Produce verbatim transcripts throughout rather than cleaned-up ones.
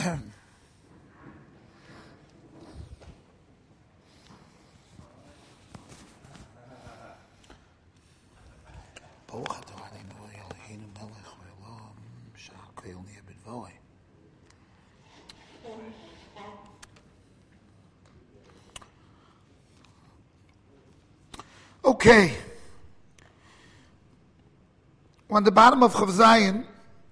Okay. On the bottom of Chav Zayin,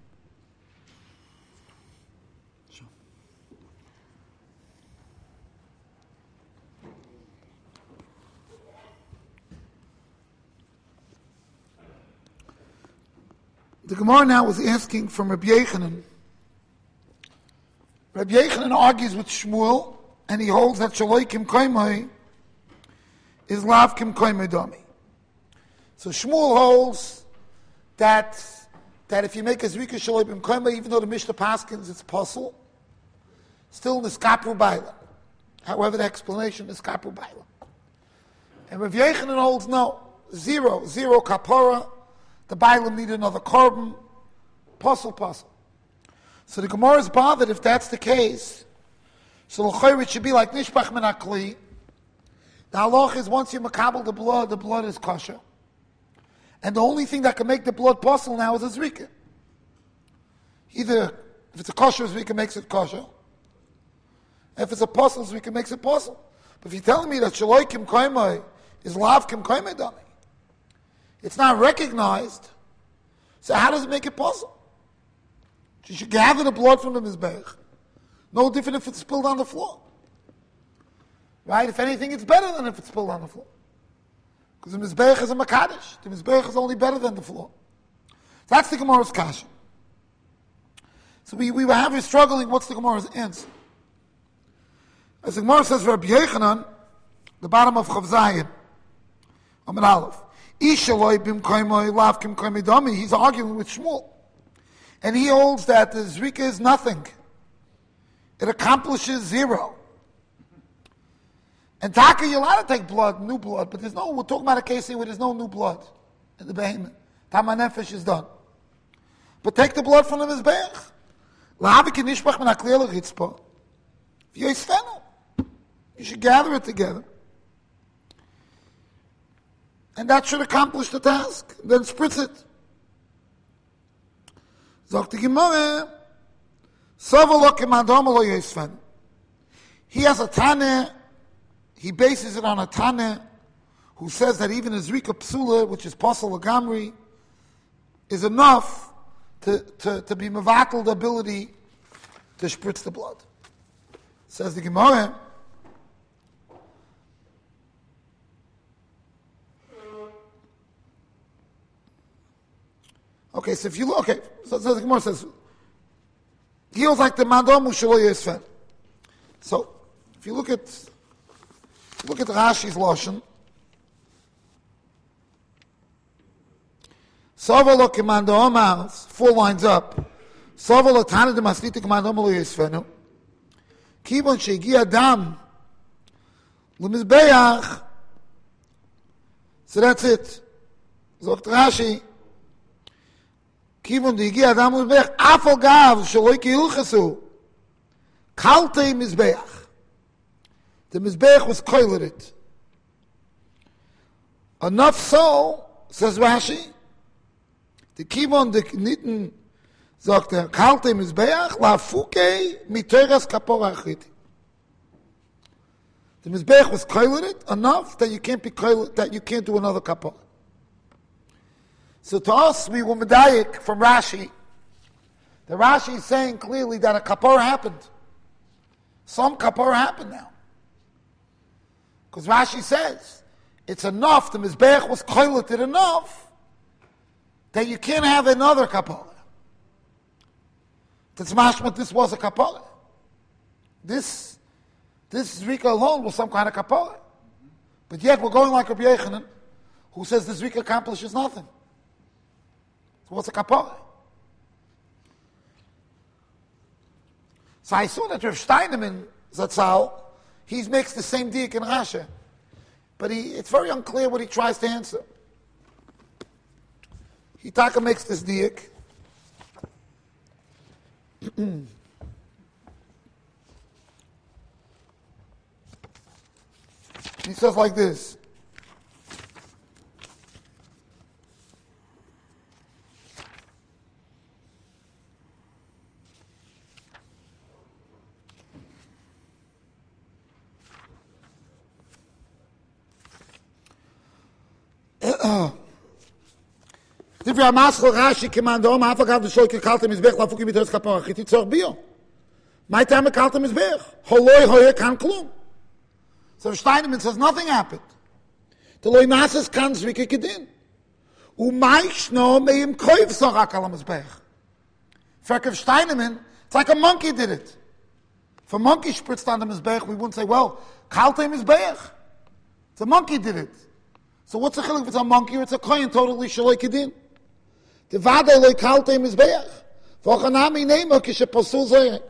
the Gemara now was asking from Rabbi Yechanan. Rabbi Yechanan argues with Shmuel, and he holds that Shaloi Kim Koimai is Lav Kim Koimai Dami. So Shmuel holds that that if you make a Zrika Shaloi Kim Koimai, even though the Mishnah Paskins it's possible, still Niskapru Baila. However, the explanation is Kapru Baila. And Rabbi Yechanan holds no, zero, zero kapora. The Bailam need another korban, puzzle, puzzle. So the Gemara is bothered if that's the case. So l'chayr it should be like nishpach min hakli. The halach is once you makabel the blood, the blood is kosher. And the only thing that can make the blood puzzle now is a zrika. Either if it's a kosher zrika makes it kosher. If it's a puzzle zrika makes it puzzle. But if you're telling me that shaloi kim koimai is lav kim koimai dami, it's not recognized. So how does it make it puzzle? You should gather the blood from the mizbech. No different if it's spilled on the floor. Right? If anything, it's better than if it's spilled on the floor. Because the mizbech is a makadish. The mizbech is only better than the floor. That's the Gemara's kasha. So we, we were having struggling, what's the Gemara's answer? As the Gemara says, Rabbi Yechanan, the bottom of Chav Zayin, Amid Aleph, he's arguing with Shmuel. And he holds that the Zrika is nothing. It accomplishes zero. And Taka, you're allowed to take blood, new blood, but there's no, we're talking about a case here where there's no new blood in the behemoth. Tama nefesh is done. But take the blood from the Mizbech. You should gather it together. And that should accomplish the task. Then spritz it. Sagt die Gemara, he has a Tane, he bases it on a Tane, who says that even a Zrika Psula, which is Posel Lagamri, is enough to, to, to be Mavatal the ability to spritz the blood. Says the Gemara, okay, so if you look, okay, so, so the Gemara says, he was like the Mandom Ushalo Yisfen. So, if you look at, look at Rashi's Lashon, Savalo Mandom Amals, four lines up, Savalo Tana de Maslita Mandom Ushalo Yisfenu, Kibon Shegi Adam, Lumizbeach, so that's it. Zogt Rashi, Kivon di giya adam mizbeach afal gav shaloi kiyilchasu kalte mizbeach. The mizbeach was koilered. Enough so, says Rashi, the kivon de nitten sagt er kalte mizbeach la fuke miteras kapora achiti. The mizbeach was koilered enough that you can't be koilered, that you can't do another kapora. So to us, we were medayik from Rashi. The Rashi is saying clearly that a kapor happened. Some kapor happened now. Because Rashi says, it's enough, the Mizbech was koileted enough, that you can't have another kapor. That's mashmat, this was a kapor. This, this Zrika alone was some kind of kapor. But yet we're going like Rabbi Yechanan, who says the Zrika accomplishes nothing. What's a kapara? So I saw that Rav Steinemann Zatzal, he makes the same diak in Rasha, but he, it's very unclear what he tries to answer. Hitaka makes this diak. He says like this. If you are Maschel Rashi commando, ma afagav the shoyke kalte misbech lafuki mit das kapor khit tzor bio. My time kalte misbech. Holoi hoye kan klum. So Steinemann says nothing happened. The loy nasas kan zwike gedin. U meich no me im koif so rakal misbech. Verkauf Steinemann, it's like a monkey did it. If a monkey spritzed on the misbech, we wouldn't say, well, kalte misbech. It's a monkey did it. So what's the chiluk if it's a monkey or it's a kohen totally shaloi kedin? The vada loy kalte mizbeach. V'ochanami neima kishe pasul zoyek.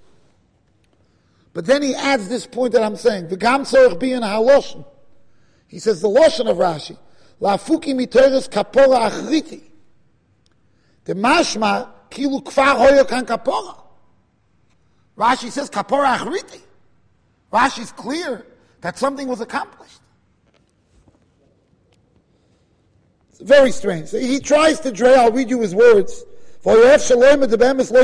But then he adds this point that I'm saying. V'gam tzorech bi in haloshen. He says the loshen of Rashi. La'afuki mitores kapora achriti. The mashma kilu kfar hoyo kan kapora. Rashi says kapora achriti. Rashi's clear that something was accomplished. Very strange. So he tries to dray, I'll read you his words. Nothing happened.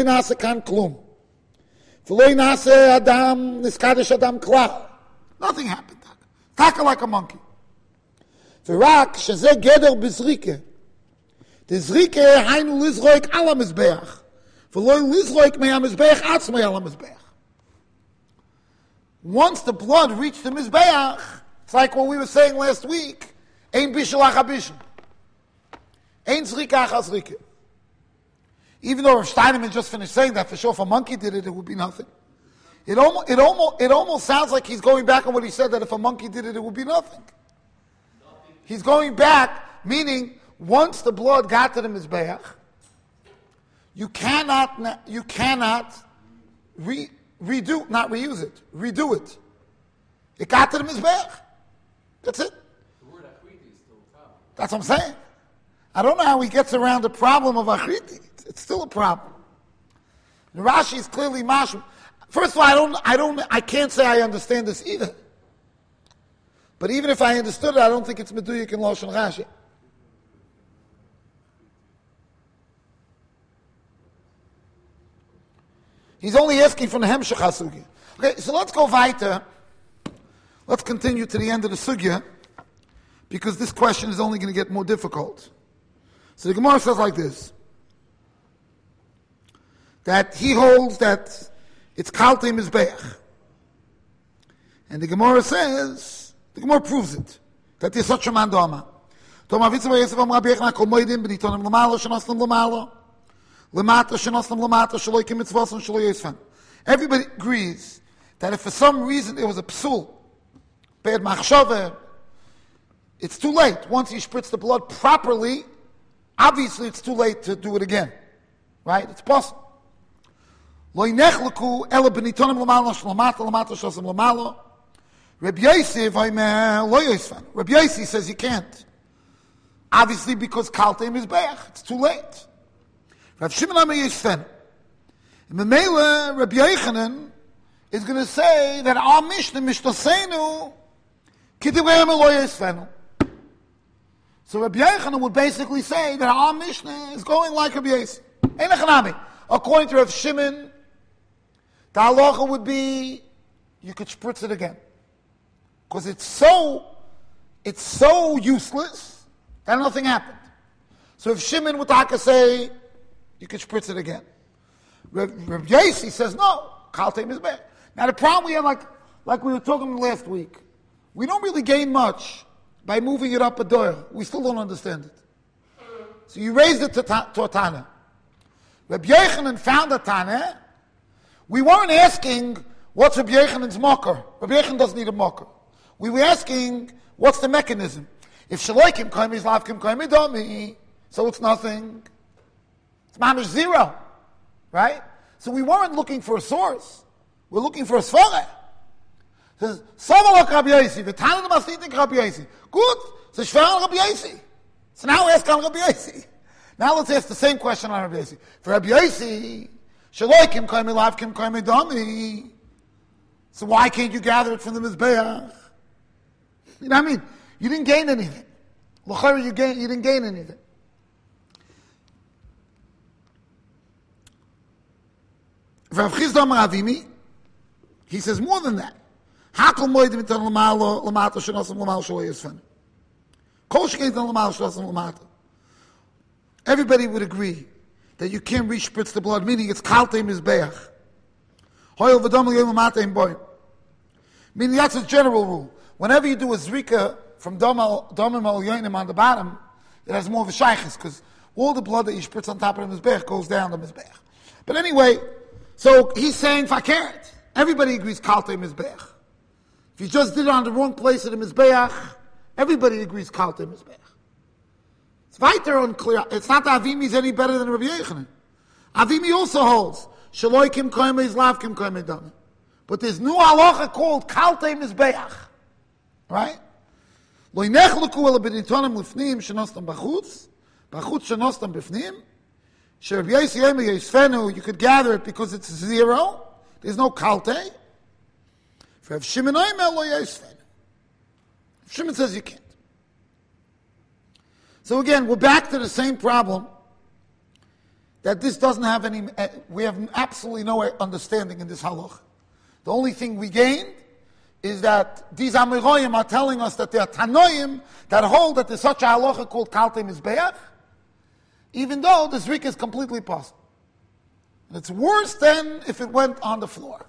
Nothing happened. Taka like a monkey. The zrike hainu lizroik ala mizbeach. V'loy lizroik mea mizbeach atzmei ala mizbeach. Once the blood reached the mizbeach, it's like what we were saying last week, ein bishul achabishul. Ein zrika achas zrika. Even though Rav Steinemann just finished saying that, for sure if a monkey did it, it would be nothing. It almost, it almost, it almost sounds like he's going back on what he said, that if a monkey did it, it would be nothing. nothing. He's going back, meaning once the blood got to the mizbeach, you cannot, you cannot re, redo, not reuse it, redo it. It got to the mizbeach. That's it. The word achriti is still tough. That's what I'm saying. I don't know how he gets around the problem of achriti. It's, it's still a problem. And Rashi is clearly mashum. First of all, I don't, I don't, I can't say I understand this either. But even if I understood it, I don't think it's meduyik in Lashon Rashi. He's only asking from the Hemshech HaSugya. Okay, so let's go weiter. Let's continue to the end of the Sugya, because this question is only going to get more difficult. So the Gemara says like this, that he holds that it's kalte mizbeach. And the Gemara says, the Gemara proves it, that there's such a man doma. Toma vitza v'yesef am rabbi echna kol moedim b'nitonim l'malo shenoslim l'malo l'mata shenoslim l'mata shaloi kimitzvos and shaloi yisfan. Everybody agrees that if for some reason it was a psul, bad machshava, it's too late. Once you spritz the blood properly, obviously it's too late to do it again. Right? It's possible. Lo yinechleku ela b'nitonim l'malo shlamata l'mata shosem l'malo. Rabbi Yossi v'aymer lo yosfan. Rabbi Yossi says you can't. Obviously because kalteim is beach. It's too late. Rav Shimon Amar yosfen. And Memela Rabbi Yochanan is going to say that our Mishnah Mishnasenu kidivrei lo yosfenu. So Rabbi Yochanan would basically say that our Mishnah is going like Rabbi Yossi. According to Rav Shimon, the halacha would be you could spritz it again. Because it's so, it's so useless that nothing happened. So if Shimon would like to say, you could spritz it again. Rav Yossi says, no, kalteim is bad. Now the problem we have, like, like we were talking last week, we don't really gain much by moving it up a door. We still don't understand it. So you raised it to, ta- to a Tana. Rabbi Yochanan found a Tana. We weren't asking, what's Rabbi Yochanan's mocker? Rabbi Yochanan doesn't need a mocker. We were asking, what's the mechanism? If shaloikim koim is lavkim koim idomi, so it's nothing. It's mamish zero, right? So we weren't looking for a source. We're looking for a svara. It says, Samalak Rabbi Yossi, the Tana Masitik Rabbi Yossi. Good. So Shver Rabbi Yossi. So now ask on Rabbi Yossi. Now let's ask the same question on Rabbi Yossi. For Rabbi Yossi, shaloikim koim lavkim koim idomi. So why can't you gather it from the Mizbeach? You know what I mean? You didn't gain anything. L'chayr, you gain, you didn't gain anything. Rav Chisda Amar Avimi, he says more than that. Hakol moedim itan l'malo l'mata shenosam l'malo shaloi yisfen. Kol shekein itan l'malo shenosam l'mata. Everybody would agree that you can't re-spritz the blood, meaning it's kaltei mizbeach. Hoyel v'dom l'yom l'mata im boim. Meaning that's a general rule. Whenever you do a zrika from domim al yoinim on the bottom, it has more of a shaykhis, because all the blood that you spritz on top of the mizbeach goes down the mizbeach. But anyway, so he's saying fakert. Everybody agrees kaltei mizbeach. If you just did it on the wrong place of the mizbeach, everybody agrees kaltei mizbeach. It's weiter unclear. It's not that Avimi is any better than Rabbi Yochanan. Avimi also holds shaloi kim koyme is lav kim koyme dami. But there's new halacha called kaltei mizbeach, right? Lo yinechluku ela b'nitonim lifnim shenostam b'chutz, b'chutz shenostam b'fnim. Sherab Yossi Yema Yisfenu, you could gather it because it's zero. There's no kaltei. If you have Shimon Oimel lo Yisfenu. Shimon says you can't. So again, we're back to the same problem that this doesn't have any, uh, we have absolutely no understanding in this halach. The only thing we gained is that these Amiroyim are telling us that they are Tanoim that hold that there's such a halacha called kaltei mizbeach, even though the zrika is completely possible. And it's worse than if it went on the floor.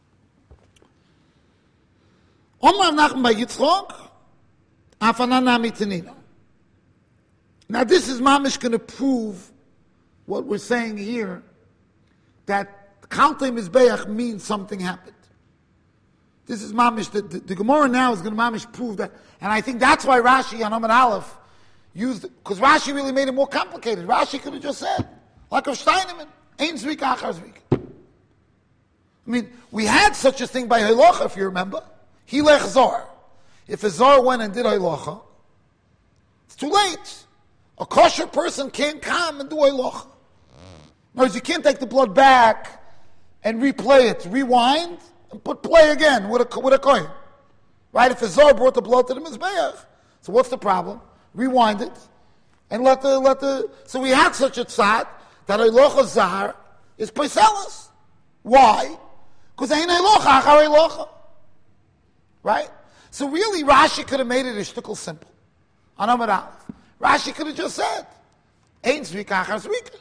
Omar Nachman by Yitzchok, Afanana Mitanina. Now this is mamish going to prove what we're saying here, that kaltei mizbeach means something happened. This is mamish, the, the, the Gemara now is going to mamish prove that, and I think that's why Rashi on Amud Aleph used, because Rashi really made it more complicated. Rashi could have just said, like of Steinemann, ein zrika achar zrika. I mean, we had such a thing by halacha, if you remember. Hilech zar. If a zar went and did halacha, it's too late. A kosher person can't come and do halacha. In other words, you can't take the blood back and replay it, rewind, and put play again with a, with a coin. Right? If a zar brought the blood to the mizbeach, so what's the problem? Rewind it, and let the, let the, so we had such a tzad, that halacha zar is paiselas. Why? Because ain't halacha achar halacha. Right? So really Rashi could have made it a shtickle simple. On Amud Aleph. Rashi could have just said, ein zrika achar zrika.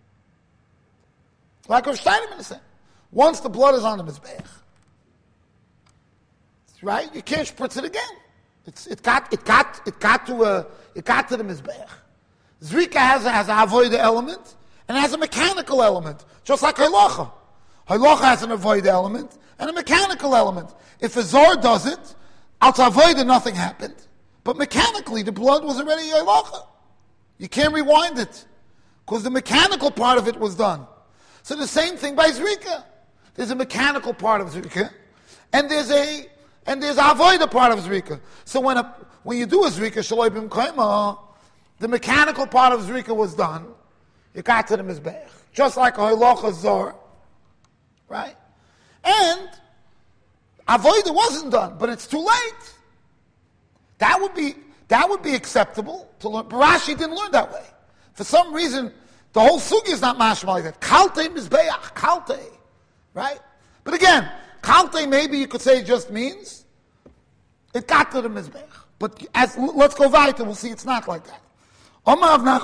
Like Rav Steinemann said. Once the blood is on the mizbeach, right? You can't spritz it again. It's, it got it got it got to a it got to the mizbeach. Zrika has a, has a avoida element and it has a mechanical element, just like halacha. Halacha has an avoida element and a mechanical element. If a zor does it, al avoida nothing happened, but mechanically the blood was already halacha. You can't rewind it because the mechanical part of it was done. So the same thing by zrika. There's a mechanical part of zrika, and there's a and there's a avoida part of zrika. So when a, when you do a zrika shaloi bim koima, the mechanical part of zrika was done. You got to the mizbeach, just like a halacha zor, right? And avoida wasn't done, but it's too late. That would be that would be acceptable to learn. But Rashi didn't learn that way. For some reason, the whole sugi is not mashma like that. Kaltei mizbeach, kaltei. Right? But again, kaltei maybe you could say just means it got to the mizbeach. But as let's go weiter, we'll see it's not like that. I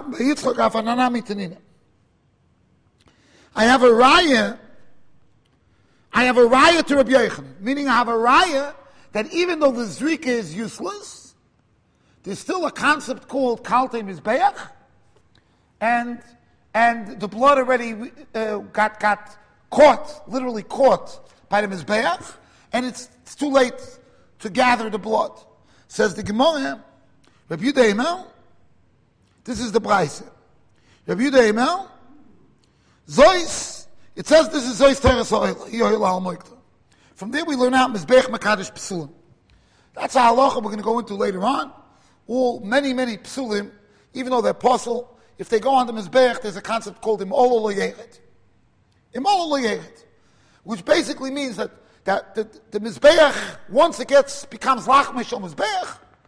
have a raya. I have a raya to Rabbi Yochanan, meaning I have a raya that even though the zrika is useless, there's still a concept called kaltei mizbeach, and and the blood already uh, got got. Caught, literally caught by the mizbeach, and it's, it's too late to gather the blood. Says the Gemara, Rabbi Yehuda Emel, this is the Braise. Rabbi Yehuda Emel, Zois, it says this is Zois Teres Ha'oil Al Moikta. From there we learn out Mizbeach Makadosh Psulim. That's a halacha we're going to go into later on. All, many, many Psulim, even though they're apostle, if they go on the Mizbeach, there's a concept called Im'olo Lo Yechet. Which basically means that, that the, the Mizbeach, once it gets becomes Lachmish or Mizbeach,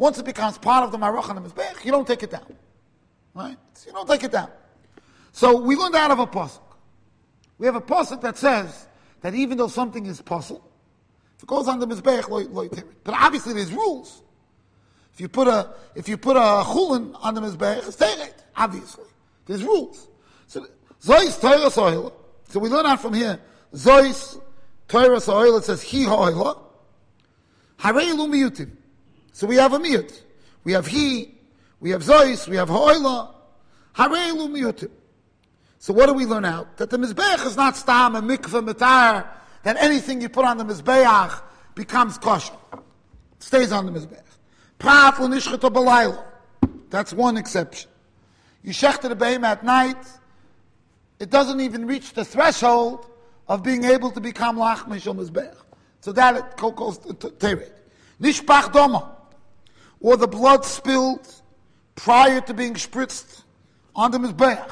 once it becomes part of the Maruch on the Mizbech, you don't take it down. Right? So you don't take it down. So we learned out of a pasuk. We have a pasuk that says that even though something is puzzle, if it goes on the Mizbech, lo, lo, but obviously there's rules. If you put a if you put a chulin on the Mizbech, it's teret, obviously. There's rules. So Zois Teiras Oila. So we learn out from here. Zois Teiras Oila, it says He Ha'oila. Harei Lu Miyutim. So we have a miyut. We have He, we have Zois, we have Ha'oila. Harei Lu Miyutim. So what do we learn out? That the Mizbech is not stam, a mikveh, mitar, that anything you put on the Mizbeach becomes kosher. It stays on the Mizbech. Prat l'nishchata b'layla. That's one exception. You shechter the behem at night, it doesn't even reach the threshold of being able to become lach mishal Mizbech. So that it goes to teret. Nishpach doma, or the blood spilled prior to being spritzed on the Mizbech.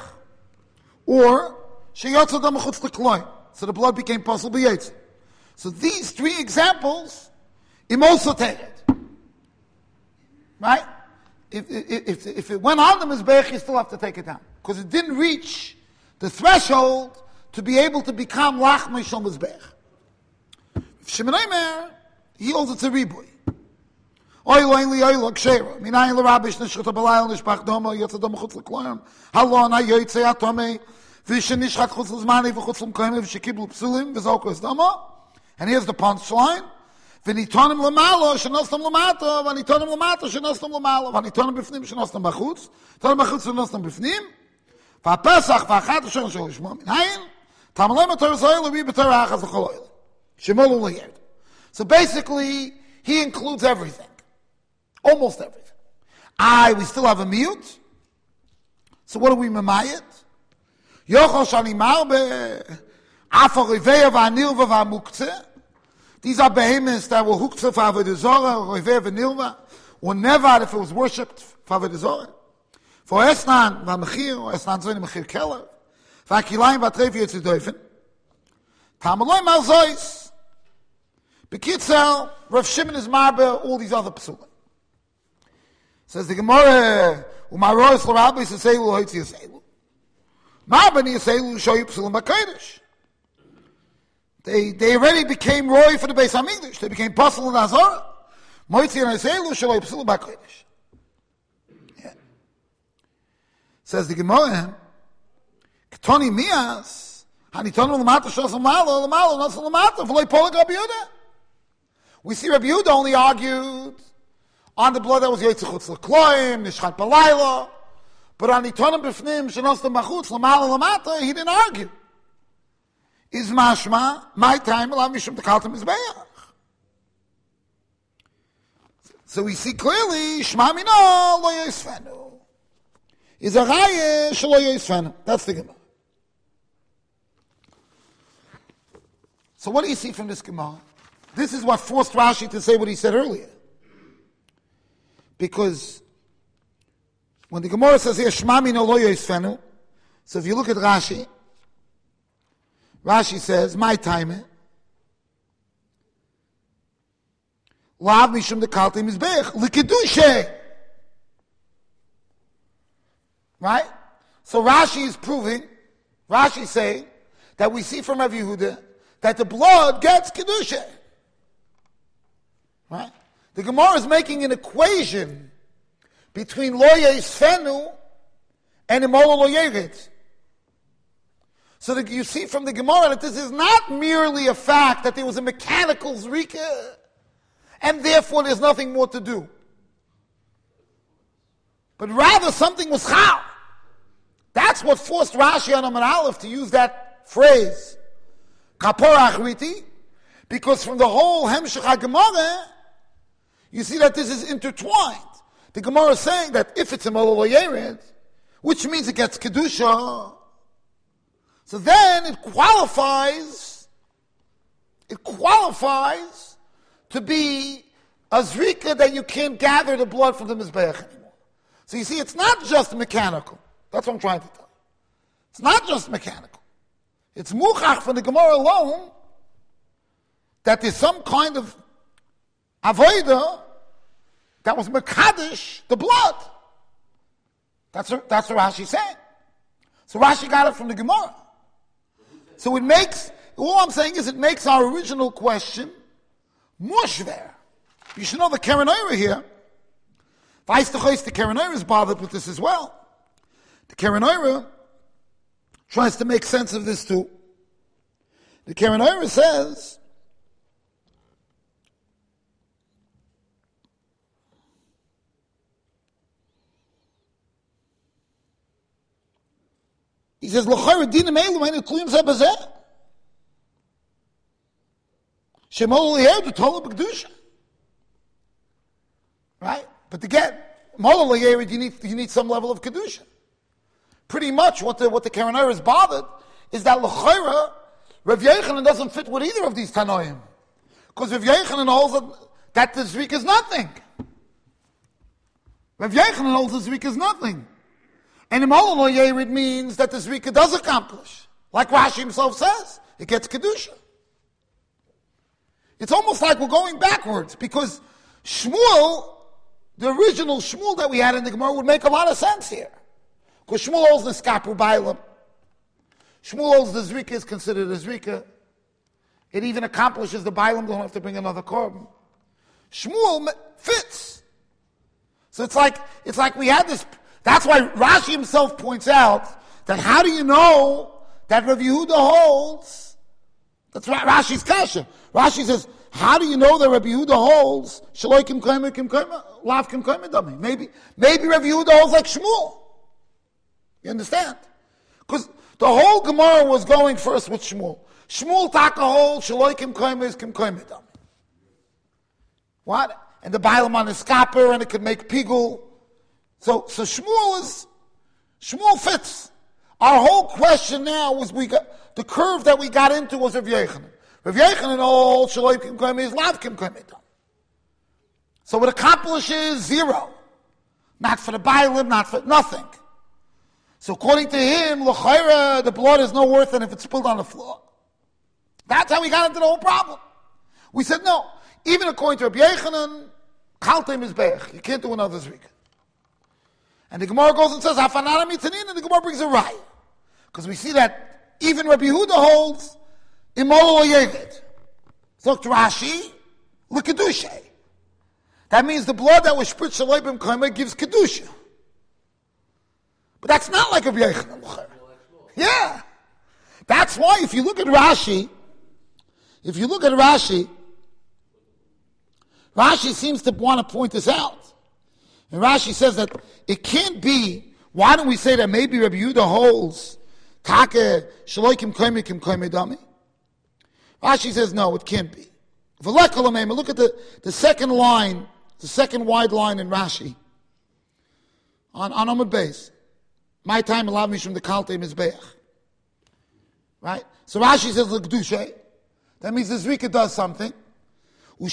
Or sheyotza dama chutz l'kloim. So the blood became pasul b'yetz. So these three examples, im also teret. Right? If, if, if it went on the Mizbech, you still have to take it down. Because it didn't reach the threshold to be able to become lach mishal Mizbech. Shimon Omer, he holds it's a ribui. Oy lo li oy lo kshera. Minayin lo rabish nishchata b'layel nishpach doma yotza doma chutz l'kloim. Halon hayoytze atome v'shenishchat chutz l'zmani v'chutz l'mkoyim v'shekiblu psulim v'zokos doma. And here's the punchline. V'nitonim l'malo shenostam l'mato v'nitonim l'mato shenostam l'malo v'nitonim b'fnim shenostam b'chutz v'nitonim b'chutz shenostam b'fnim v'apesach v'achat v'shem sholishmo minayin tamalem b'torah zoyel u'bi b'torah achaz v'choloyel shemol u'leyed. So basically, he includes everything. Almost everything. I, we still have a mute. So what do we memayit? Yochel shani marbe afar riveya v'anilva v'amuktzeh. These are behemoths that were hooked for Avodah Zorah, Roiveh v'Nilva, or never if it was worshipped for Avodah Zorah. For Esnan v'Mechir, or Esnan Zoyin Mechir Keller, v'Akilayim v'Atreif Yetzidoifen, Tamaloi Malzois, Bekitzel, Rav Shimon is marbe, all these other psulim. Says the Gemara, Umarois l'Rabbi Yisraelu Hoitzi Yisraelu. Marbe ni Yisraelu shoyu psulim b'Kodesh. They they already became roy for the Beis HaMikdash. They became pasul in Azara. Moitzi and Yisraelu shoyu psulim b'Kodesh. Yeah. Says the Gemara, Ketoni Mias, Hanitonu l'Mata shosam malo, l'Malo nosam l'Mata, v'loi polik Rabbi Yehuda. We see Rabbi Yehuda only argued on the blood that was Yotze Chutz L'Kloim, Nishchat B'Layla, but on Nitonim B'Fnim, Shenostam B'Chutz, L'Mala L'Mata, he didn't argue. Is mashma, my time, L'Av Mishum T'Kaltem Mizbeach. So we see clearly, Shma Mino, Lo Yisfenu. Is a Raya, Shelo Yisfenu. That's the Gemara. So what do you see from this Gemara? This is what forced Rashi to say what he said earlier. Because when the Gemara says here, Shma Mino Lo Yisfenu, so if you look at Rashi, Rashi says, my time, Lav Mishum Dekaltim Mizbech, L'Kedushe. Right? So Rashi is proving, Rashi is saying, that we see from Rav Yehuda, that the blood gets Kedusha. Right? The Gemara is making an equation between Lo Yisfenu and Imola Lo Yered. So that you see from the Gemara that this is not merely a fact that there was a mechanical zrika, and therefore there's nothing more to do. But rather something was chal. That's what forced Rashi on Amar Aleph to use that phrase, kapor achriti, because from the whole Hemshech HaGemara, you see that this is intertwined. The Gemara is saying that if it's a Imola Lo Yered, which means it gets Kedusha, so then it qualifies, it qualifies to be a zrika that you can't gather the blood from the Mizbeach anymore. So you see, it's not just mechanical. That's what I'm trying to tell you. It's not just mechanical. It's muchach from the Gemara alone that there's some kind of avoida that was Mekadesh, the blood. That's what, that's what Rashi saying. So Rashi got it from the Gemara. So it makes, all I'm saying is it makes our original question mush there. You should know the Keren Oira here. Vaistachois, the Keren Oira is bothered with this as well. The Keren Oira tries to make sense of this too. The Keren Oira says, he says, L'chayr dinim elu meinu tluyim zeh b'zeh. Shemol li'er du tola b'kedusha. Right? But to get Mola li'er, you need, you need some level of kedusha. Pretty much what the, what the Keren Oira is bothered is that L'chayr, Rav Yochanan doesn't fit with either of these Tanoim. Because Rav Yochanan holds that, that the Zrik is nothing. Rav Yochanan holds the Zrik is nothing. And Imol Lo Yerid means that the Zrika does accomplish. Like Rashi himself says, it gets Kedusha. It's almost like we're going backwards, because Shmuel, the original Shmuel that we had in the Gemara, would make a lot of sense here. Because Shmuel holds the Skapru Bailam. Shmuel holds the Zrika is considered a Zrika. It even accomplishes the Bailam, don't have to bring another korban. Shmuel fits. So it's like, it's like we had this. That's why Rashi himself points out that how do you know that Rav Yehuda holds? That's Rashi's kasha. Rashi says, how do you know that Rav Yehuda holds? Shaloi kim koyme kim koyme, lav kim koyme dami. Maybe, maybe Rav Yehuda holds like Shmuel. You understand? Because the whole Gemara was going first with Shmuel. Shmuel taka holds Shaloi kim koyme is kim koyme dami. What? And the Bailam on is skaper, and it could make pigul. So, so Shmuel is, Shmuel fits. Our whole question now was we got, the curve that we got into was Rav Yochanan. Rav Yochanan, all Shaloi Kim Koyme is Lav Kim Koyme. So it accomplishes zero. Not for the Bailim, not for nothing. So according to him, L'chayra, the blood is no worth than if it's spilled on the floor. That's how we got into the whole problem. We said no. Even according to Rav Yochanan, Kaltem is Be'ech. You can't do another Zrika. And the Gemara goes and says, Hafanara mitanin, and the Gemara brings a raya. Because we see that even Rabbi Yehuda holds, Imol lo yered. So Rashi, l'kedusha. That means the blood that was spritz shaloi b'm koyma gives kedusha. But that's not like Rabbi Yochanan. Yeah. That's why if you look at Rashi, if you look at Rashi, Rashi seems to want to point this out. And Rashi says that it can't be, why don't we say that maybe Rabbi Yehuda holds Kake Shaloi Kim Koyme Kim Koyme Dami? Rashi says no, it can't be. Look at the, the second line, the second wide line in Rashi. On, on Amud Beis. My time allowed me from the Kalte Mizbeach. Right? So Rashi says L'Kedusha. That means the Zrika does something. No,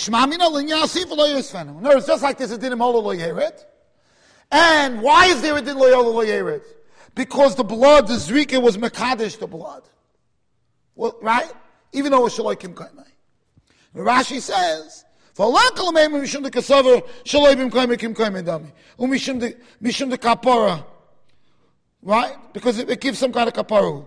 it's just like this, it didn't hold lo yered. And why is there a din lo lo yered? Because the blood, the Zrika was Mekadesh, the blood. Well, right? Even though it was Shaloi Kim Koyme. Rashi says, right? Because it, it gives some kind of kapara.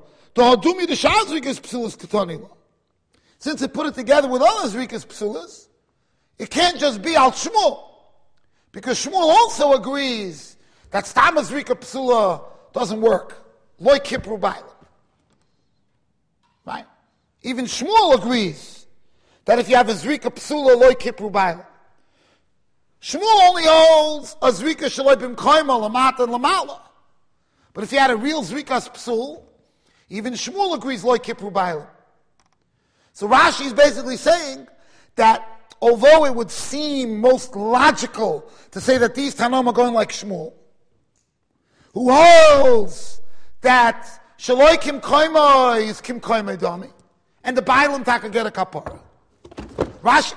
Since it put it together with other Zrikas Psulas, it can't just be Al Shmuel. Because Shmuel also agrees that Stama Zrika Psula doesn't work. Loi Kipru Bailam. Right? Even Shmuel agrees that if you have a Zrika Psula, Loi Kipru Bailam. Shmuel only holds a Zrika Shaloi Bim Koyma, Lamata, and Lamala. But if you had a real Zrikas Psul, even Shmuel agrees Loi Kipru Bailam. So Rashi is basically saying that although it would seem most logical to say that these Tanoim are going like Shmuel, who holds that Shaloi Kim Koyma is Kim Koyma Dami, and the Bailam Taka get a kapara. Rashi,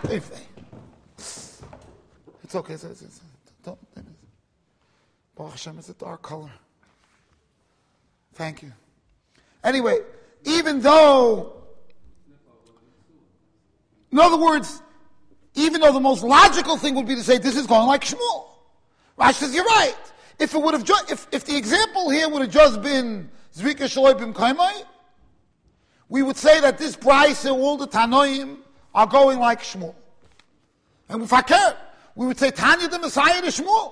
it's okay. It's, it's, it's, don't, Baruch Hashem, it's a dark color. Thank you. Anyway, even though, in other words, even though the most logical thing would be to say this is going like Shmuel. Rashi says, you're right. If it would have, ju- if, if the example here would have just been Zrika Shaloi Bim Kaimai, we would say that this price and all the Tanoim are going like Shmuel. And if I care, we would say Tanya the Messiah to Shmuel.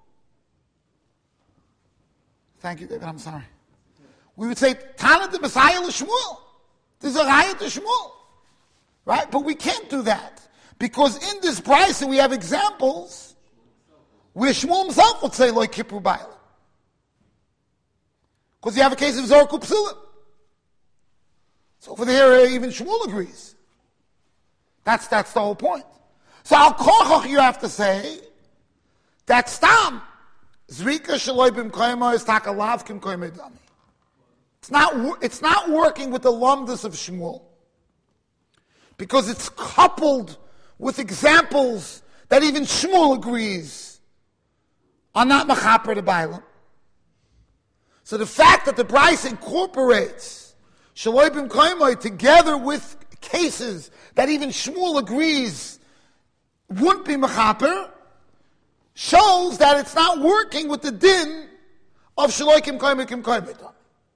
Thank you, David, I'm sorry. We would say Tanya the Messiah to Shmuel. There's a Raya to Shmuel. Right? But we can't do that. Because in this price we have examples where Shmuel himself would say Loi Kippur Bailam. Because you have a case of Zorku Psilim. So over there, even Shmuel agrees. That's, that's the whole point. So Al Kochach, you have to say that Stam, Zrika Shaloi Bim Koyma is Takalav Kim Koyma Dami. It's not, it's not working with the lumdus of Shmuel. Because it's coupled with examples that even Shmuel agrees are not Machaper to Bailam. So the fact that the Bryce incorporates Shaloi Bim Koyma together with cases that even Shmuel agrees wouldn't be Mechaper, shows that it's not working with the din of Shaloi Kim Koyma Kim Koyma.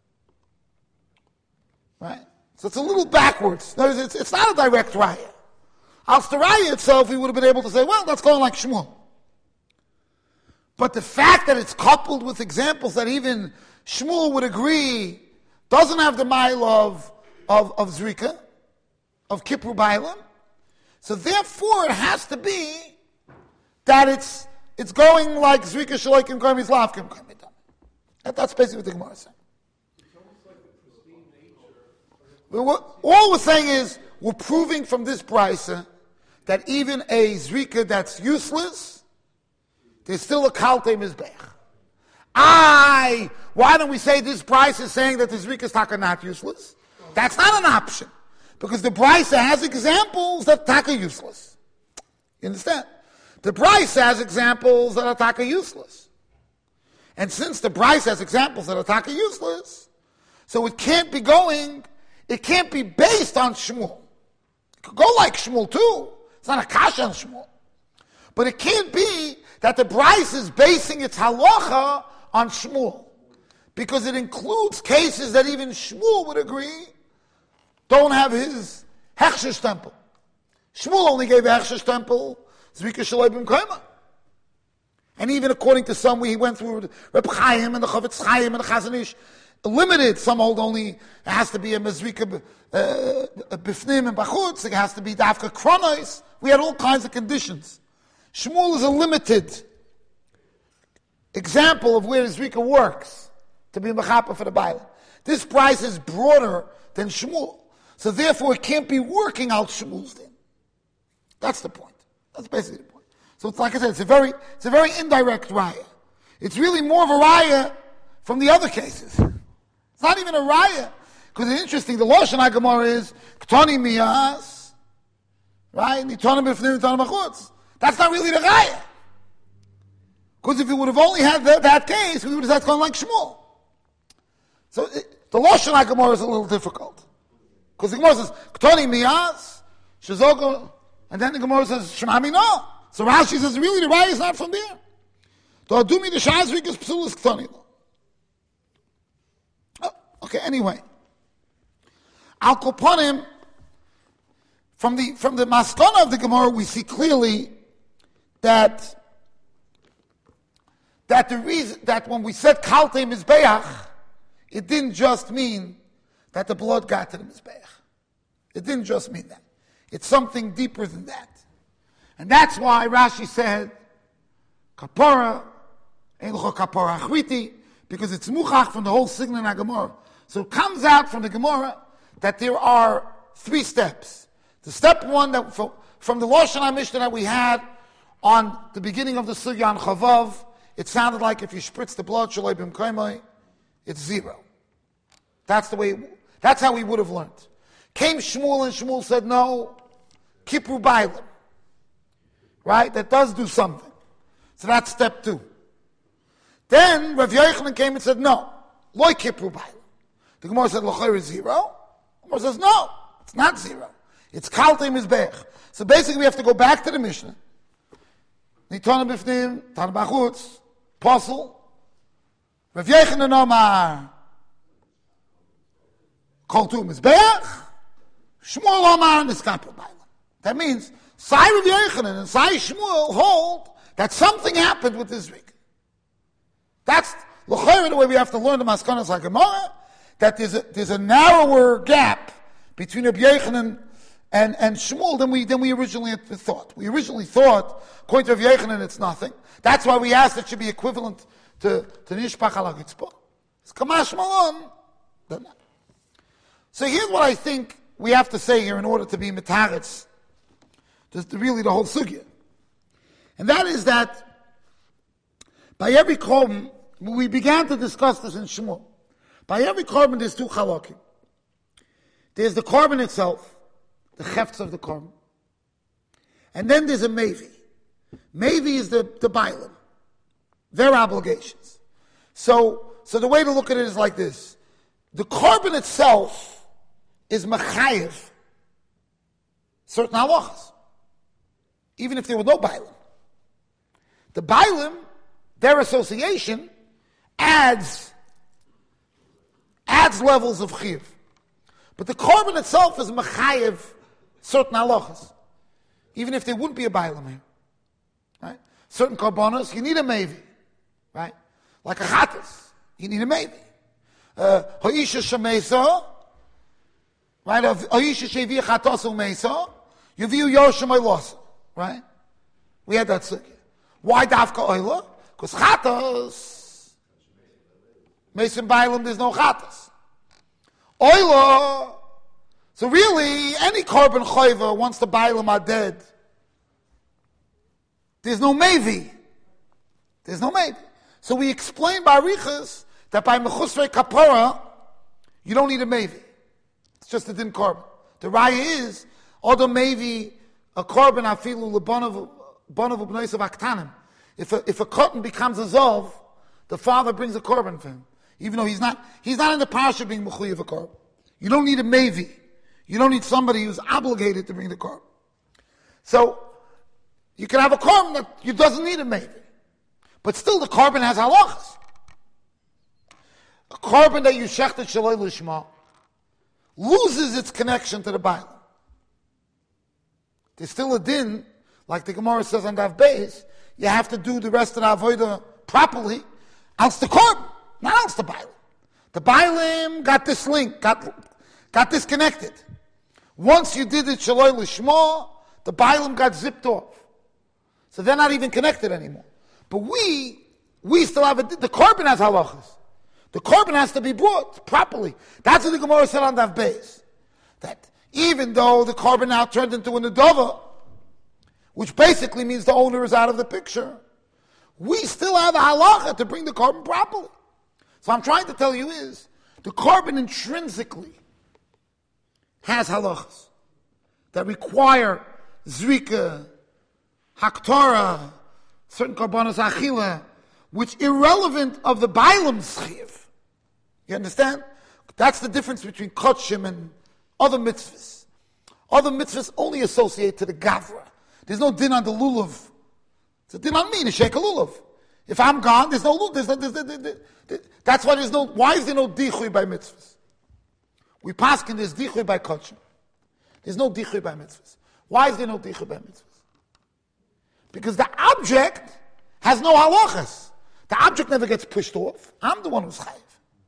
Right? So it's a little backwards. It's, it's not a direct raya. Al the raya itself, we would have been able to say, well, that's going like Shmuel. But the fact that it's coupled with examples that even Shmuel would agree doesn't have the mile of, of, of Zrika, of Kippur Bailam. So therefore, it has to be that it's it's going like Zrika Shalokim Karmis Lavkim Karmitam. That's basically what the Gemara is saying. All we're saying is we're proving from this brisa that even a Zrika that's useless, there's still a Kalte Mizbech. I, why don't we say this brisa is saying that the Zrika is taka not useless? That's not an option. Because the brisa has examples that taka useless. You understand? The brisa has examples that are taka useless. And since the brisa has examples that are taka useless, so it can't be going, it can't be based on Shmuel. It could go like Shmuel too. It's not a kasha on Shmuel. But it can't be that the brisa is basing its halacha on Shmuel. Because it includes cases that even Shmuel would agree don't have his Hechsher temple. Shmuel only gave a Hechsher temple, Zrika Shaloi Bim Koyma. And even according to some, he went through Reb Chaim and the Chavetz Chaim and the Chazon Ish, limited. Some hold only, it has to be a Mezrika Bifnim and Bachutz, it has to be Dafka Kronos. We had all kinds of conditions. Shmuel is a limited example of where Zrika works to be Mechapa for the Bible. This price is broader than Shmuel. So therefore it can't be working out Shmuel's din. That's the point. That's basically the point. So it's like I said, it's a very, it's a very indirect raya. It's really more of a raya from the other cases. It's not even a raya. Because it's interesting, the Lashon HaGemara is, Ktoni miyas, right? Nitonim b'fnim, nitonim b'chutz. That's not really the raya. Because if it would have only had that, that case, we would have said it's going like Shmuel. So it, the Lashon HaGemara is a little difficult. Because the Gemara says, Ktoni miyas, Shazoko, and then the Gemara says, Shemami no. So Rashi says, really, the raya is not from there. To adumi the shazrik is psulis Ktoni. Oh, okay, anyway. Al Koponim, from the, from the maskana of the Gemara, we see clearly that, that the reason, that when we said Kalte Mizbeach, it didn't just mean that the blood got to the Mizbeach. It didn't just mean that. It's something deeper than that. And that's why Rashi said, Kapora, Einlocho Kapora Achriti, because it's Muchach from the whole Signon HaGemara. So it comes out from the Gemara that there are three steps. The step one, that from, from the Lashon HaMishnah that we had on the beginning of the Sugya on Chavav, it sounded like if you spritz the blood, Shaloi Bim Koymai, it's zero. That's the way, that's how we would have learned. Came Shmuel and Shmuel said, no, Kippur Bailam. Right? That does do something. So that's step two. Then Rav Yochanan came and said, no, Loi Kippur Bailam. The Gemara said, L'chayr is zero. The Gemara says, no, it's not zero. It's Kalte Mizbech. So basically we have to go back to the Mishnah. Nitana Bifnim, Tana Bachutz, Posel, Rav Yechanan Omar, Kol Tu Mizbech, Shmuel Omar, Niskapel Bailam. That means, Sai Rav Yechanan and Sai Shmuel hold that something happened with this Zrika. That's the way we have to learn the Maskanas like Gemara, that there's a, there's a narrower gap between Rabbi Yechanan and, and Shmuel than we than we originally had thought. We originally thought, according to Rabbi Yechanan, it's nothing. That's why we asked it should be equivalent to, to Nishpach ala Gitzpah. It's Kamash Malon. So here's what I think we have to say here in order to be mitaretz, just really the whole sugya. And that is that by every korban, we began to discuss this in Shmuel. By every korban, there's two halakim. There's the korban itself, the hefts of the korban. And then there's a mevi. Mevi is the, the bailim, their obligations. So, so the way to look at it is like this. The korban itself is mechayev certain halachas, even if there were no bailim. The bailim, their association, adds adds levels of chiv. But the korban itself is mechayev certain halachas, even if there wouldn't be a bailim here. Right? Certain korbanos, you need a mevi. Right? Like a chatas, you need a mevi. Ha'isha shemesa, right? Ha'isha shevi chatasu mesa, yuviu yoshim oilosa. Right? We had that sugya. Why dafka oila? Because chatas, Mason Bailam, there's no chatas. Oila, so really, any korban choiva, once the Bailam are dead, there's no mevi. There's no mevi. So we explain by Arichas that by mechusrei kapara, you don't need a mevi. It's just a din korban. The raya is, odo mevi, a korban afilu lebanav banav ubneisav aktanim. If a, if a cotton becomes a zov, the father brings a korban for him. Even though he's not, he's not in the parsha being mechuyev a korban. You don't need a mevi. You don't need somebody who's obligated to bring the korban. So, you can have a korban that you doesn't need a mevi. But still the korban has halachas. A korban that you shechted shaloi lishma loses its connection to the Bible. There's still a din, like the Gemara says on Daf Beis, you have to do the rest of the avodah properly, else the korban, not else the Bible. The Bailim got this link, got, got disconnected. Once you did it shaloi lishma, the Bailim got zipped off. So they're not even connected anymore. But we, we still have a, the korban has halachas. The korban has to be brought properly. That's what the Gemara said on Daf Beis. That even though the korban now turned into an adova, which basically means the owner is out of the picture, we still have a halacha to bring the korban properly. So I'm trying to tell you is, the korban intrinsically has halachas that require zrika, haktorah, certain korbanos achila, which irrelevant of the bailam's chiv. You understand? That's the difference between kotshim and other mitzvahs. Other mitzvahs only associate to the gavra. There's no din on the lulav. It's a din on me to shake a lulav. If I'm gone, there's no lulav. There's no, there's, there's, there's, there's, that's why there's no, why is there no dichui by mitzvahs? We paskin there's dichui by kotshim. There's no dichui by mitzvahs. Why is there no dichui by mitzvahs? Because the object has no halachas. The object never gets pushed off. I'm the one who's chayiv.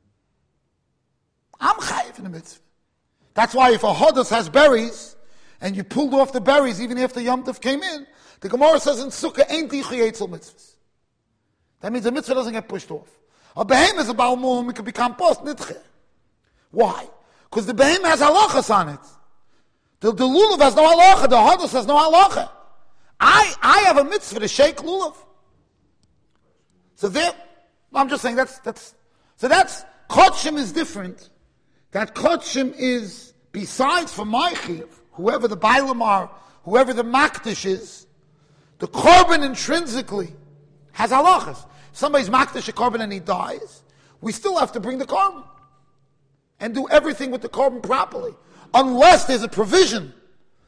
I'm chayiv in the mitzvah. That's why if a hodos has berries, and you pulled off the berries even after Yom Tov came in, the Gemara says in Sukkah, ain't dichu yetzel mitzvahs. That means the mitzvah doesn't get pushed off. A behem is a baal mu'um, it can become post nitche. Why? Because the behem has halachas on it. The, the lulav has no halacha, the hodos has no halacha. I, I have a mitzvah to shake lulav. So there, I'm just saying that's, that's, so that's, kotshim is different. That kotshim is, besides for my chiv, whoever the bailam are, whoever the makdish is, the korban intrinsically has halachas. If somebody's makdish a korban and he dies, we still have to bring the korban and do everything with the korban properly. Unless there's a provision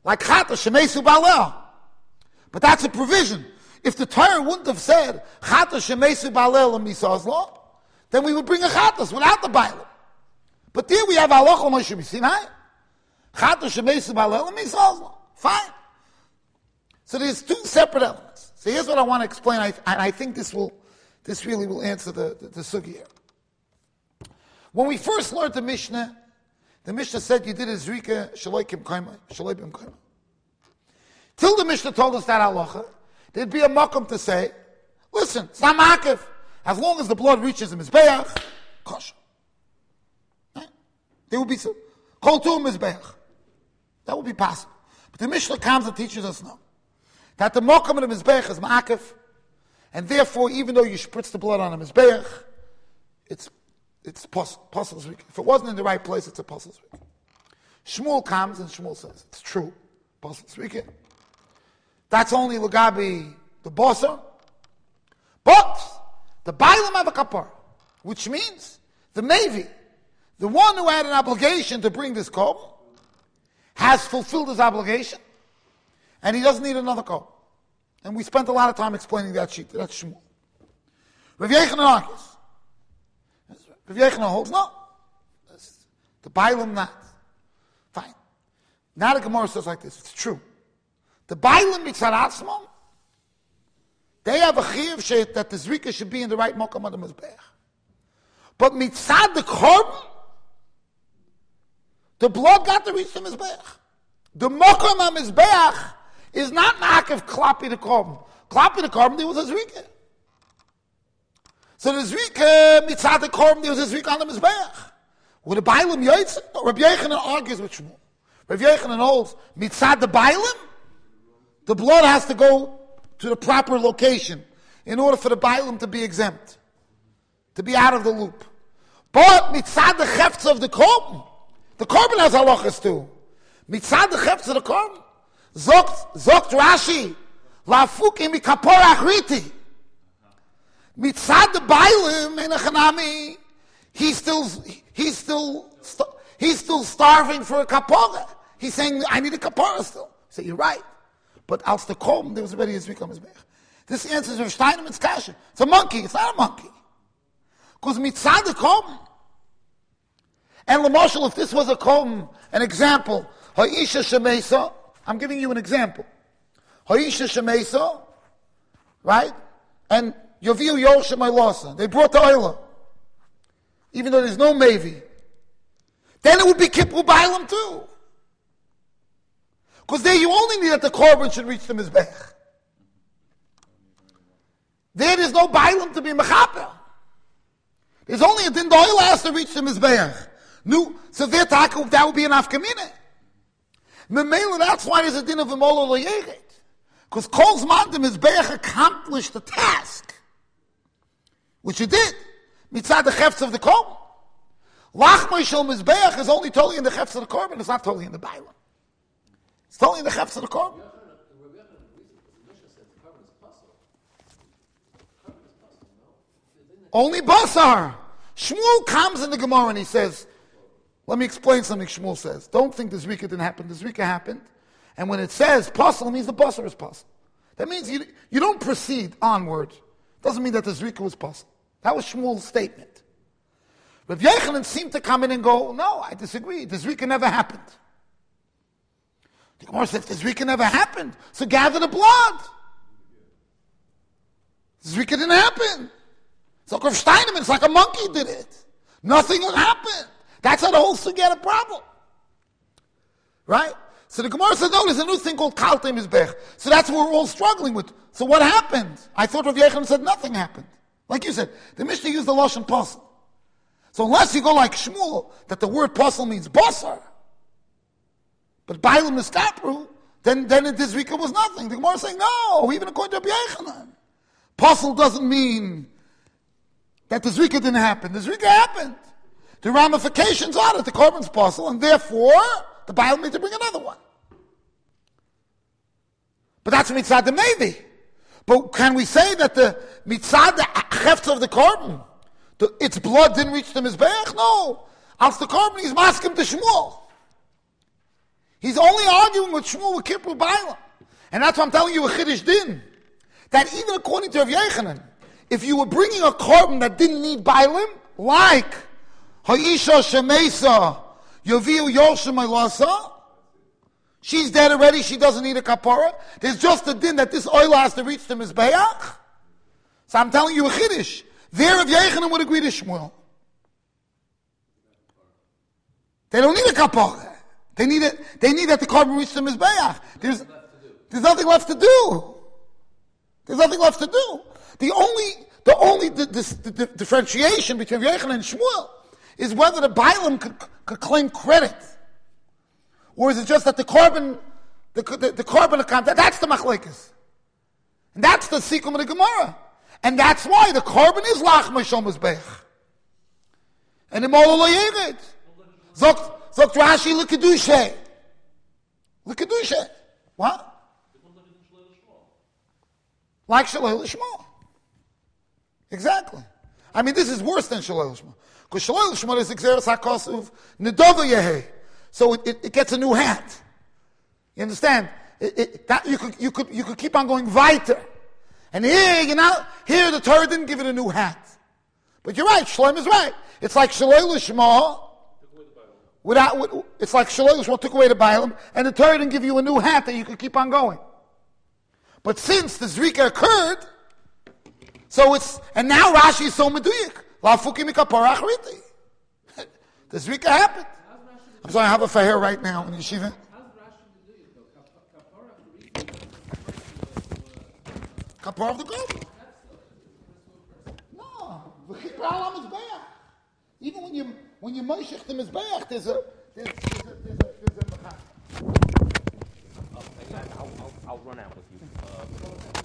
Like Chata Shemesu Balel. But that's a provision. If the Torah wouldn't have said Chata Shemesu Balel and Misaz law, then we would bring a Chatas without the Bailam. But there we have Halacha Moshe Sinai. Chata Shemesu Balel and Misaz law. Fine. So there's two separate elements. So here's what I want to explain, I, and I think this will, this really will answer the, the, the sugya. When we first learned the Mishnah, the Mishnah said you did a Zrika Shaloikim Kaimai, Shaloikim Kaimai. Till the Mishnah told us that halacha, there'd be a makom to say, listen, it's not ma'akev. As long as the blood reaches the Mizbeach, kosher. Right? There would be some, kol tu Mizbeach. That would be possible. But the Mishnah comes and teaches us no. That the makom of the Mizbeach is ma'akev, and therefore, even though you spritz the blood on the Mizbeach, it's it's Pasul's Zrika. If it wasn't in the right place, it's a Pasul's Zrika. Shmuel comes and Shmuel says, it's true, Pasul's Zrika. That's only Lagabi the Bosser. But the Bailam have a kapar, which means the Mevi, the one who had an obligation to bring this korban, has fulfilled his obligation, and he doesn't need another korban. And we spent a lot of time explaining that sheet. That's Shmuel. Rav Yechanan argues. Rav Yechanan holds no. The Bailam not. Fine. Now the Gemara says like this. It's true. The Bailam mitzad atzmam, they have a chiyuv that the Zrika should be in the right mokum of the Mizbeach. But mitzad the korban, the blood got to reach the Mizbeach. The mokum of Mizbeach is not ma'akev klapi the korban. Klapi the korban, there was a Zrika. So the Zrika, mitzad the korban, there was a Zrika on the Mizbeach. With the Bailam yoytz, no, Rabbi Yechanan argues with Shmuel. Rabbi Yechanan holds, mitzad the Bailam, the blood has to go to the proper location in order for the Bailam to be exempt, to be out of the loop. But mitzad the chefts of the korban, the korban has halachas too. Mitzad the chefts of the korban, zokt zokt Rashi, lafukim mikapor achriti. Mitzad the Bailam in a chanami, he's still he's still he's still starving for a kapora. He's saying, I need a kapora still. So you're right. But als the korban, there was already a Zrika Mizbeach. This answers Rav Steinman's kasha. It's a monkey. It's not a monkey. Because mitzad the korban. And l'moshel, if this was a korban, an example, ha'isha shemesa, I'm giving you an example. Ha'isha shemesa, right? And yoviu yosha ma'ilasa. They brought the oila. Even though there's no mevi. Then it would be kippur bailam too. Because there you only need that the korban should reach the Mizbech. There there's no bailam to be mechaper. There's only a din the oil has to reach the Mizbech. No, so there that would be an afkamine. Memela, that's why there's a din of emolo loyeret. Because Kol's man the Mizbech accomplished the task. Which it did. Mitzad the chefts of the korban. Lachmai shel Mizbech is only totally in the chefts of the korban. It's not totally in the bailam. It's totally in the chefs of the korban. Only basar. Shmuel comes in the Gemara and he says, let me explain something Shmuel says. Don't think the Zrika didn't happen. The Zrika happened. And when it says pasul, it means the basar is pasul. That means you, you don't proceed onward. Doesn't mean that the Zrika was pasul. That was Shmuel's statement. Rav Yechanan seemed to come in and go, no, I disagree. The Zrika never happened. The Gemara says, the Zrika never happened, so gather the blood. The Zrika didn't happen. So Rav Steinman, it's like a monkey did it. Nothing will happen. That's how the whole sugya had a problem. Right? So the Gemara says, no, there's a new thing called Kaltei Mizbech. So that's what we're all struggling with. So what happened? I thought Rav Yechanan said nothing happened. Like you said, the Mishnah used the Lashon Pasul. So unless you go like Shmuel, that the word Pasul means basar, but Bailam Neskapru, then then the Zrika was nothing. The Gemara is saying, no, even according to Rabbi Yechanan. Pasul doesn't mean that the Zrika didn't happen. The Zrika happened. The ramifications are that the korban's Pasul, and therefore, the Bailam needs to bring another one. But that's mitzad the Mevi. But can we say that the mitzad the chefts of the korban, the, its blood didn't reach the Mizbeach? No. Als the korban is maskim to Shmuel. He's only arguing with Shmuel with Kippur Bailam. And that's why I'm telling you a Chiddush Din. That even according to Rav Yechanan, if you were bringing a carbon that didn't need Bailam, like Ha'isha Shemesa Yoviu Yoshim Elasa, she's dead already, she doesn't need a kapara. There's just a din that this oil has to reach the Mizbeach. So I'm telling you a Chiddush. There Rav Yechanan would agree to Shmuel. They don't need a kapara. They need it. They need that the carbon reach the Mizbeach. There's, there's nothing left to do. There's nothing left to do. The only, the only the, the, the differentiation between Rav Yechanan and Shmuel is whether the Bailam could, could claim credit, or is it just that the carbon, the, the, the carbon account, that, that's the machlekes. And that's the sikum of the Gemara. And that's why the carbon is lach meshal mizbech. And the mola lo yered. Zogt, zogt Rashi l'kedushe. L'kedushe. What? Like shalei l'shma. Exactly. I mean, this is worse than shalei l'shma. Because shalei l'shma is exeris hakasuv nedova yehe. So it, it, it gets a new hat. You understand? It, it, that you could you could you could keep on going weiter. And here, you know, here the Torah didn't give it a new hat. But you're right, Shloim is right. It's like Shalei L'Shma. Without, it's like Shalei L'Shma took away the Bailam, and the Torah didn't give you a new hat that you could keep on going. But since the Zrika occurred, so it's, and now Rashi is so meduyik. La fuki mikapar achriti. The Zrika happened. I'm sorry, I have a fahir right now in yeshiva. Kapar of the gold. No, even when you when you moshech the mizbeach, there's a there's there's a there's a, there's a, there's a I'll, I'll, I'll run out with you. Uh,